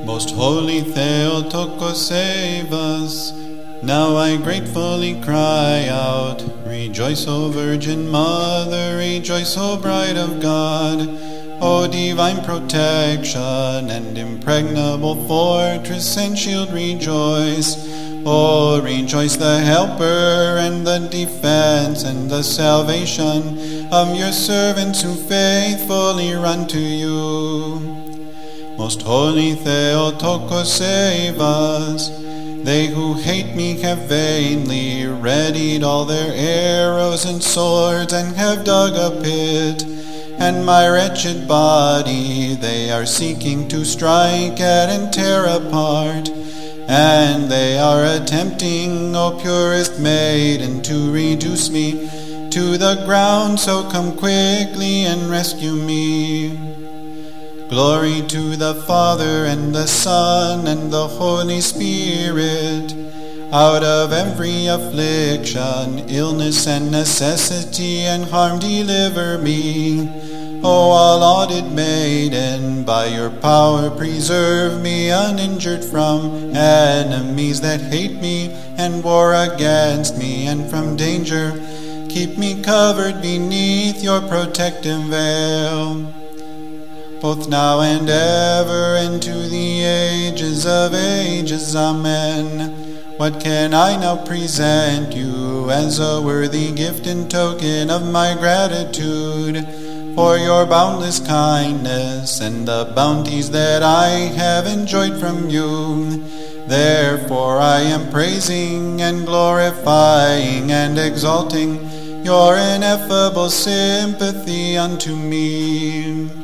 Most holy Theotokos, save us. Now I gratefully cry out. Rejoice, O Virgin Mother, rejoice, O Bride of God. O divine protection and impregnable fortress and shield, rejoice. O rejoice, the helper and the defense and the salvation of your servants who faithfully run to you. Most holy Theotokos, save us. They who hate me have vainly readied all their arrows and swords and have dug a pit, and my wretched body they are seeking to strike at and tear apart. And they are attempting, O purest maiden, to reduce me to the ground, so come quickly and rescue me. Glory to the Father, and the Son, and the Holy Spirit. Out of every affliction, illness, and necessity, and harm deliver me. O all-lauded maiden, by your power preserve me uninjured from enemies that hate me and war against me, and from danger keep me covered beneath your protective veil, both now and ever, into the ages of ages. Amen. What can I now present you as a worthy gift and token of my gratitude for your boundless kindness and the bounties that I have enjoyed from you? Therefore I am praising and glorifying and exalting your ineffable sympathy unto me.